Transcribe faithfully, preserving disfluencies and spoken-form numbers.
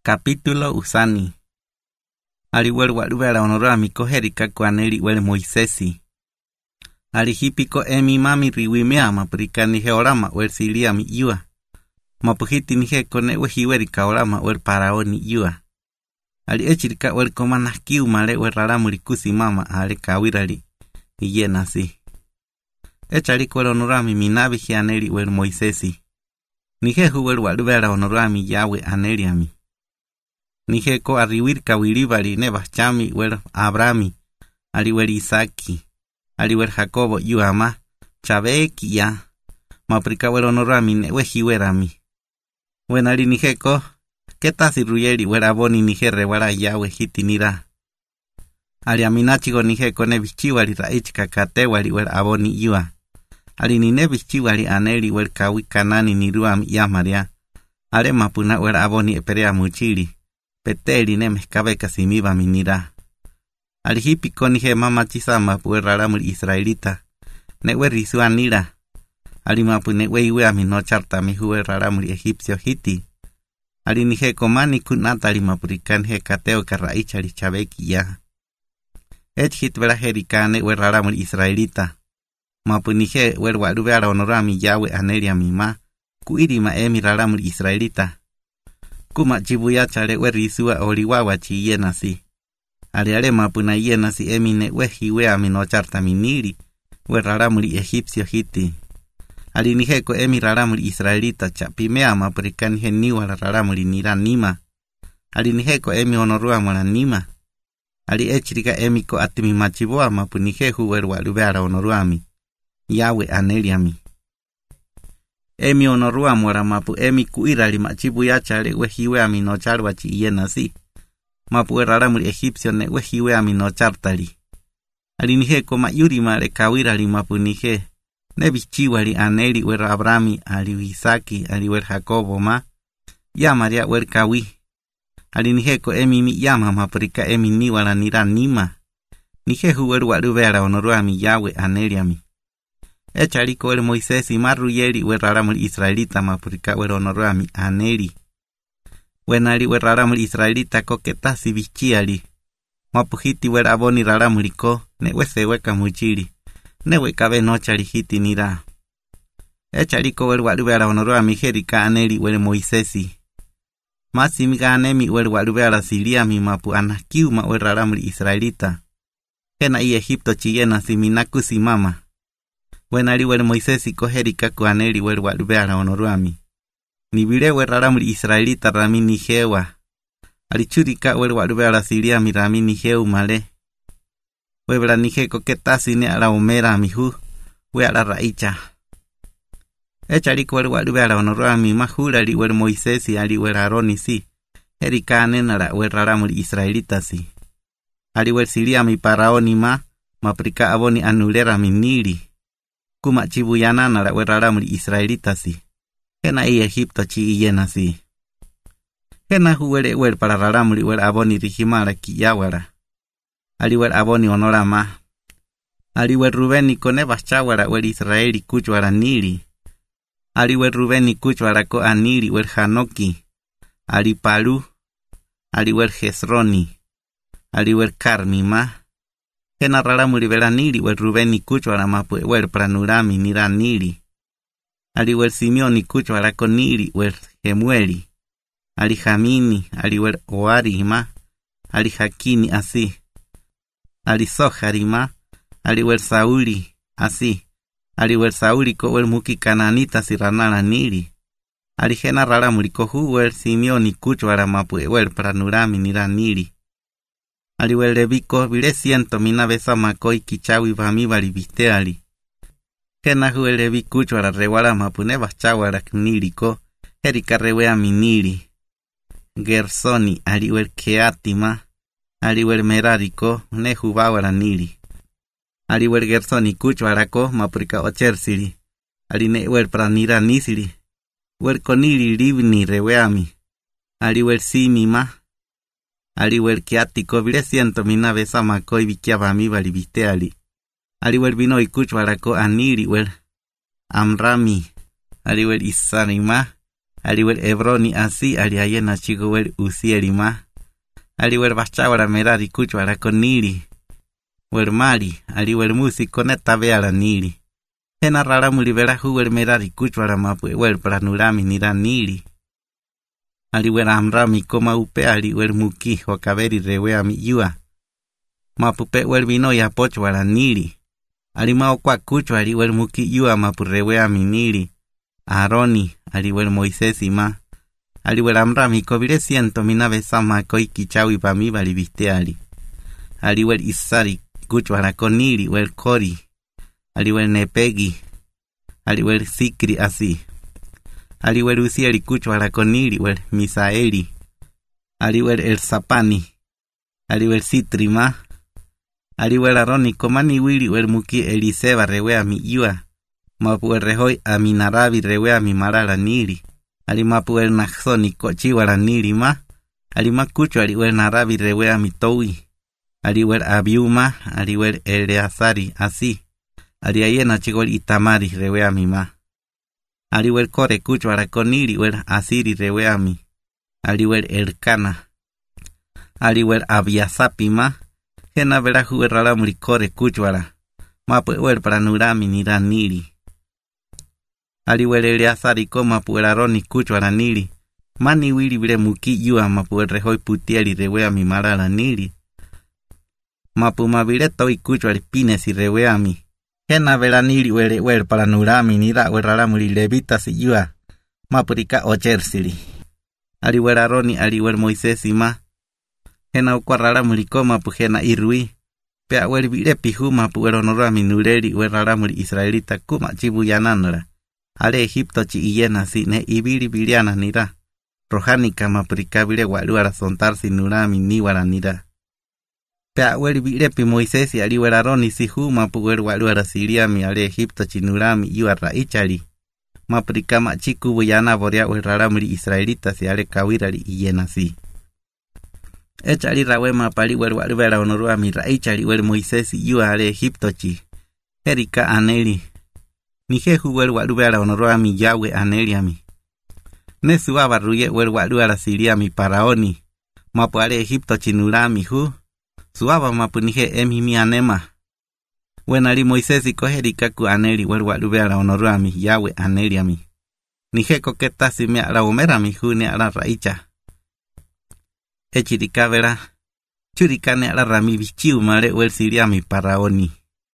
Capítulo usani. Aliwel walubela onorami koherika kuaneli wel Moisesi. Alihipiko emi mami riwimea maprikani heorama wel siliami iwa. Mapuhiti nije kone wehiweri kaorama wel paraoni iwa. Ali echirika wel komanakiu male wel raramuri kusimama ale kawirali. Iye nasi. Echaliko wel onorami minabi hianeli wel Moisesi. Nije huwel walubela onorami yawe aneliami. Nijeko arriwir kawilibali nebachami wer Abrami, aliwer Isaki, aliwer Jacobo yuama, chabeki ya, maprika wer onorami newehiwerami. Wenali nijeko, ketasi ruyeli wer aboni nijerre wara yawe hitinira. Aliaminachigo nijeko nebichiwali raichika katewali wer aboni yua. Ali ni nebichiwali aneli wer kawi kanani niruam yamaria. Ale mapuna wer aboni eperea muchili. Peteli ne mezcabeka simiba minira. Alihipiko nije mama chisama puerraramul israelita. Newe risuanira. Alimapu newe iwe amino charta mihuwe raramul egipcio hiti. Ali nije komani kunata alimapurikan he kateo karaichari chabeki ya. Et hit vera herikane we raramul israelita. Mapu nije wer warubeara onorami yawe anelia mima. Kuirima emi raramul israelita. Kuma chibuya chale we risua oliwawa chi yenasi. Ale ale mapuna yenasi emine we hiwe amino charta miniri. We raramuli egipcio hiti. Ali nijeko emi raramuli israelita chapimea maprikani heniwa raramuli nira nima. Ali nijeko emi onorua mwana nima. Ali echirika emi ko atimi machiboa mapunijehu we walubeara onoruami. Yawe aneliami. Emi onorua mwara mapu emi kuirali machibu ya chale wehiwe amino charwachi iye nasi. Mapu eraramuli egipcio ne wehiwe amino chartali. Ali nijeko mayuri mare kawirali mapu nije. Nebichiwali aneli wer Abrami, ali Isaki, ali wer Jacobo ma. Yamaria wer kawi. Ali nijeko emi mi yama maprika emi niwala nira nima. Nijehu wer walubeara onoruami yawe aneliami. Echaliko el Moisesi marruyeli we raramul israelita mapurika we onorami aneli. Wenali we raramul israelita koketasi bichiali. Mapuhiti we aboni raramuliko ne we seweka muchili. Ne we kabe nochali hiti nira. Echaliko we walubera onorami herika aneli we Moisesi. Masimiga anemi we walubera siliami mapu anakiuma we raramul israelita. Hena i Egipto chiyena siminaku simama. Wenali wer Moisesi koherika kuaneli wer walubeara onoruami. Nibile wer raramuli israelita rami nijewa. Alichurika wer walubeara siliami rami nijeu male. Webra nijeko ketasi ne ala omera mihu. We ala raicha. Echaliko wer walubeara onoruami mahulali wer Moisesi ali wer Aroni si. Herika anenara wer raramuli israelita si. Ali wer siliami paraoni ma. Maprika aboni anulera minili. Kuma chibuyana nara we raramuli israelita si. Hena i Egipto chi iyena si. Hena huwele wer para raramuli wer aboni rihimara ki yawara. Ali wer aboni onorama. Ali wer Rubeni kone bachawara wer Israeli kuchwara nili. Ali wer Rubeni kuchwara ko anili wer Hanoki. Ali Palu. Ali wer Hesroni. Ali wer Karmi ma. Hena raramuli vera nili wer Rubeni kuchwara mapu wer pranurami nira nili. Ali wer Simeoni kuchwara ko nili wer Hemueli. Ali Jamini, ali wer Oari ma. Ali Hakini asi. Ali Sohari ma. Ali wer Sauli asi. Ali wer Sauli ko wer muki kananita siranara nili. Ali hena raramuli ko hu wer Simeoni kuchwara mapu wer pranurami nira nili. Ali wer Leviko vile siento mina besa makoi kichawi vami bali visteali. Hena hu elevi kuchwara rewara mapune bachawara kniliko. Herika rewea minili. Gersoni ali wer Keatima. Ali wer Merariko ne hubawara nili. Ali wer Gersoni kuchwara ko mapurika ochersili. Ali ne wer pranira nisili. Wer konili livni reweami. Ali wer Simima. Ali wer Keatiko vile siento mina besa makoi vikiaba mi bali visteali. Ali wer vino ikuchwara ko anili wer Amrami. Ali wer Isarima. aliwel Hebroni así aliayena chico wel usieli ma, aliwel bachawara merari kuchwara konili, wel mari, aliwel músico neta veala nili. Hena rara mulibera huwel merari kuchwara mapu wel para nurami nira nili. Aliwel amrami koma upe aliwel muki wakaberi rewea mi yua. Mapupe wel vino ya pochwara nili. Alimao kwa kuchwa aliwel muki yua mapu rewea mi nili. Aroni, aliwel Moisés ma. Aliwel amrami kobile siento minabe sama koi kichawi pa mi balibiste ali. Aliwel Isari kuchwara konili wel Kori. Aliwel Nepegi. Aliwel Sikri así. Aliwel Uzieli kuchwara konili wel Misaeli. Aliwel El Sapani. Aliwel Sitri ma. Aliwel Aroni komani wili wel muki Eliseba rewea mi yua. Mapu el rehoi aminarabi rewea mi marala nili. Alimapu el naxoni kochiwara nili ma. Alima kucho aliwel narabi rewea mi towi. Aliwel Abiuma, aliwel Eleazari así. Aliayena chigol Itamari rewea mi ma. Aliwel Kore kuchwara konili wel Asiri rewea mi. Aliwel Elkana. Aliwel Abiasapi ma. Hena vera huwe ralamuri Kore kuchwara. Mapu el para nurami nira nili. Aliwel Eleazari koma pu el Aroni kuchwara nili. Mani wili vile muki yua mapu el rehoi putieli rewea mi marala nili. Mapu mavile toi kuchwari pinesi rewea mi. Hena vera nili wele wel para nurami nira wel ralamuri levita si yua. Mapurika ochersili. Aliwel Aroni aliwel Moisés ma. Hena ukwa ralamuri koma pu hena irui. Pea wel vile pihu mapu el onorami nureli wel ralamuri israelita kuma chibu yananora. Ale Egipto chi iyena si ne ibili biliana nira. Rohanika mapurika vile waluara sontarsi nurami niwara nira. Pea wel vile pi Moisés aliwel Aroni si hu mapu wel waluara siriami ale Egipto chi nurami yuara ichali. Mapurika machiku buyana borea wel ralamuri israelita si ale kawirali iyena si. Echali rawe mapali wel waluara onoruami raichali wel Moisés yua ale Egipto chi. Erika aneli. Nijehu wel waluara onoruami Yahweh aneliami. Nesu abarruye wel waluara siriami paraoni. Mapu ale Egipto chi nurami hu. Suaba mapu nije emi mi anema. Wenali Moisés koherika ku aneli wel waluara onoruami Yahweh aneliami. Nije koketasi me ala omerami hu ne ala raicha. Echirika vera. Churika ne ala rami bichiu mare wel siriami paraoni.